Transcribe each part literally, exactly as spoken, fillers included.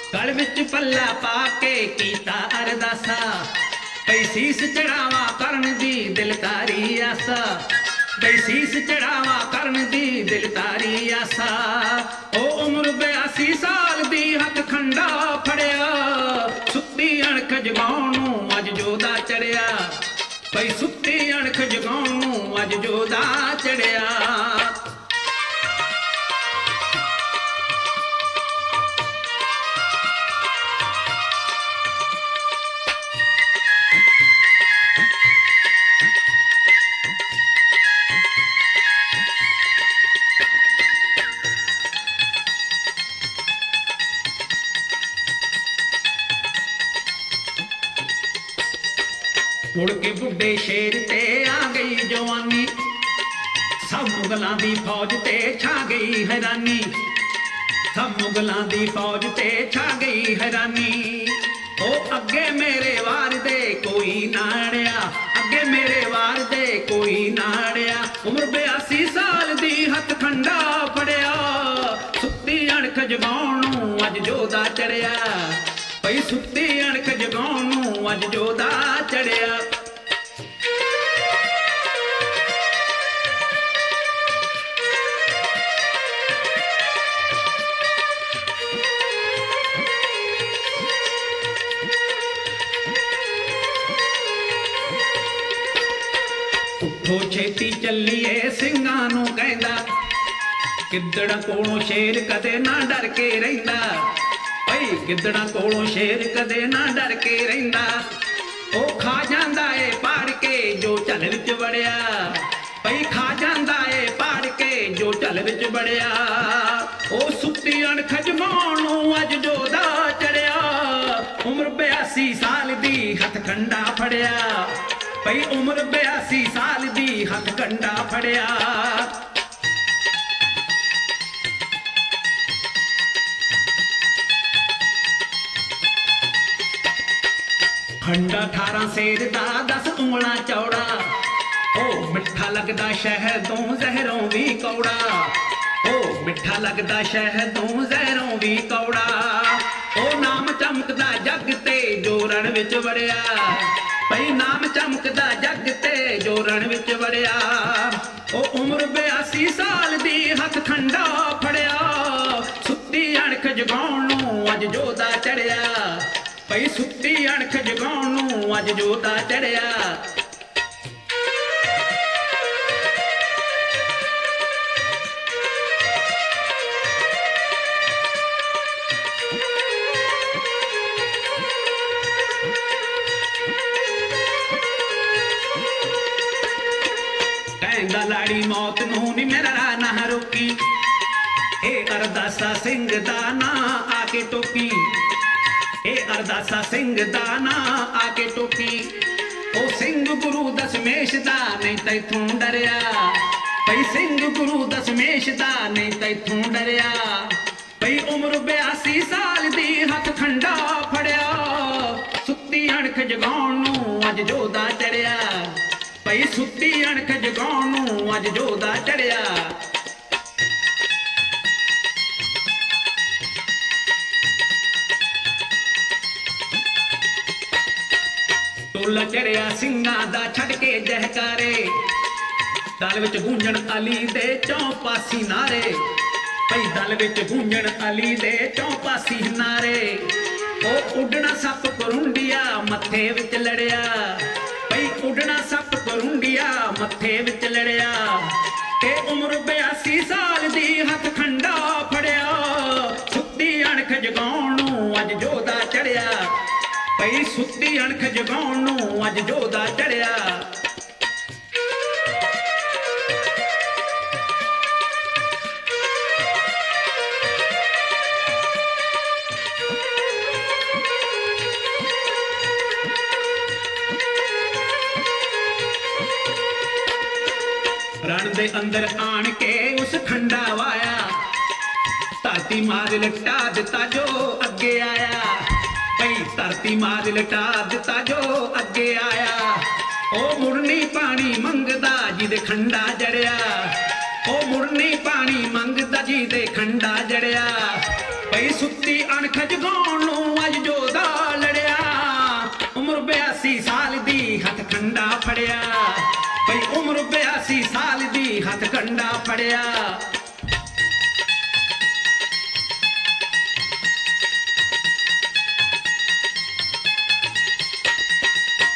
गल विच पल्ला पा के कीता अरदासा, पई सीस चढ़ावा करन दी दिल तारी आसा, पई सीस चढ़ावा करन दी दिल तारी आसा। ओ उम्र बयासी साल दी हथ खंडा फड़िया, सुत्ती अणख जगाउण नूं अज जोधा चढ़िया, पई सुत्ती अणख जगाउण नूं अज जोधा चढ़िया। मुड़ के बुढ़े शेर ते आ गई जवानी, सब मुगलों की फौज ते छा गई हैरानी, सब मुगलों की फौज ते छा गई हैरानी। ओ अगे मेरे वार दे कोई ना अड़िया, अगे मेरे वार दे कोई ना अड़िया। उम्र बयासी साल दी हथ खंडा फड़िया, सुत्ती अणख जगाउण नूं अज जोधा चढ़िया, पई सुत्ती अणख जगाउण नूं अज जोधा चढ़िया। उठो छेती चलिए ਸਿੰਘਾਂ ਨੂੰ ਕਹਿੰਦਾ, ਗਿੱਦੜਾਂ ਕੋਲੋਂ ਸ਼ੇਰ कदे ना डर के रहिंदा, पई गिद्दड़ां कोलों शेर कदे ना डर के रहिंदा। ओ खा जांदा ए पाड़ के जो झल विच वड़िया, पई खा जांदा ए पाड़ के जो झल विच वड़िया। ओ सुत्ती अणख जगाउण नूं अज जोधा चढ़िया, उम्र बयासी साल दी हथ खंडा फड़िया, पई उम्र बयासी साल दी हथ खंडा फड़िया। खंडा अठारह सेर दा दस उंगलां चौड़ा, ओ मिठा लगदा शहदों जहरों भी कौड़ा, ओ मिठा लगदा शहदों जहरों भी कौड़ा। ओ नाम चमकदा जग ते जो रण विच वड़िया, पई नाम चमकदा जग ते जो रण विच वड़िया। ओ उम्र बयासी साल दी हथ खंडा फड़िया, सुत्ती अणख जगाउण नूं अज जोधा चढ़िया, पई सुत्ती अणख जगाउण नूं अज जोधा चढ़िया। कहंदा लाड़ी मौत नूं नी मेरा ना रोकी, ए अरदासा सिंह दा ना आके टोकी, ए अरदासा सिंह दा ना आके टोकी। ओ सिंह गुरु दशमेश दा नहीं तैथों डरिया, पई सिंह गुरु दशमेश दा नहीं तैथों डरिया। पई उम्र बयासी साल दी हथ खंडा फड़िया, सुत्ती अणख जगाउण नूं अज जोधा चढ़िया, पई सुत्ती अणख जगाउण नूं अज जोधा चढ़िया। टोला चढ़िया ਸਿੰਘਾਂ ਦਾ ਛੱਡ ਕੇ ਜਹਕਾਰੇ, ਦਲ ਵਿੱਚ ਗੂੰਜਣ ਅਲੀ ਦੇ ਚੌਪਾਸੀ ਨਾਰੇ, ਪਈ ਦਲ ਵਿੱਚ ਗੂੰਜਣ ਅਲੀ ਦੇ ਚੌਪਾਸੀ ਨਾਰੇ। ਉਹ ਉੱਡਣਾ ਸੱਪ ਕਰੁੰਡੀਆ ਮੱਥੇ ਵਿੱਚ ਲੜਿਆ, ਪਈ ਉੱਡਣਾ ਸੱਪ ਕਰੁੰਡੀਆ ਮੱਥੇ ਵਿੱਚ ਲੜਿਆ। ਤੇ ਉਮਰ ਬयासी ਸਾਲ ਦੀ ਹੱਥ ਖੰਡਾ ਫੜਿਆ, ਸੁੱਤੀ ਅਣਖ ਜਗਾਉਣ ਨੂੰ ਅੱਜ ਜੋਧਾ ਚੜਿਆ, पई सुत्ती अणख जगाउण नूं अज जोधा चढ़िया। रण दे अंदर आण के उस खंडा वाया, धरती मार लटा दिता जो अगे आया, पई धरती मार लटा दिता जो अगे आया। ओ मुड़नी पानी मंगदा जिदे खंडा जड़िया, ओ मुड़नी पानी मंगदा जिदे खंडा जड़िया। पई सुत्ती अणख जगाउण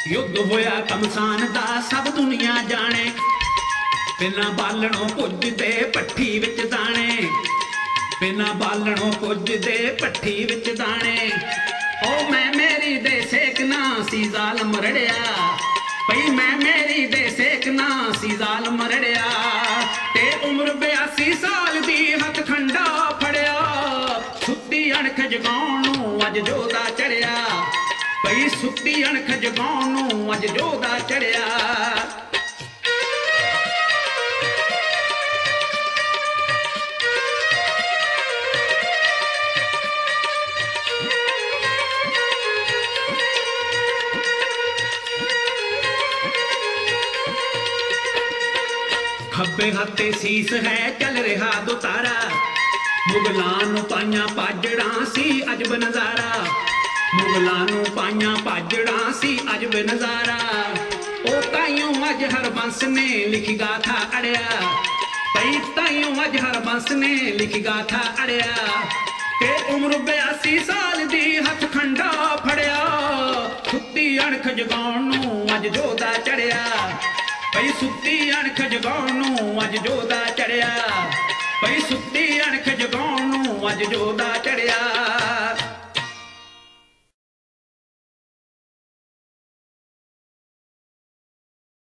युद्ध होया कमसान दा सब दुनिया जाने, बिना बालणों पुजदे भट्ठी विच दाने, बिना बालणों पुजदे भट्ठी विच दाने। ओ मैं मेरी दे सेकना सी ज़ालम रड़िया, भई मैं मेरी दे सेकना सी ज़ालम रड़िया। ते उम्र बयासी साल दी हथ खंडा फड़िया, सुत्ती अणख जगाउण नूं अज जोधा चढ़िया, भई सुत्ती अणख जगाउण नूं अज जोधा चढ़िया। खब्बे हत्थे सीस है चल रहा दुतारा, मुगलां नूं पाइयां पाजड़ां सी अजब नज़ारा, मुगलां नूं पाइयां पाजड़ां सी अजब नज़ारा। ओ ताइयों अज हरबंस ने लिखी गाथा अड़िया, भई ताइयों अज हरबंस ने लिखी गाथा अड़िया। ते उम्र बयासी साल दी हथ खंडा फड़िया, सुत्ती अणख जगाउण नूं अज जोधा चढ़िया, भई सुत्ती अणख जगाउण नूं अज जोधा चढ़िया, भई सुत्ती अणख जगाउण नूं अज जोधा चढ़िया।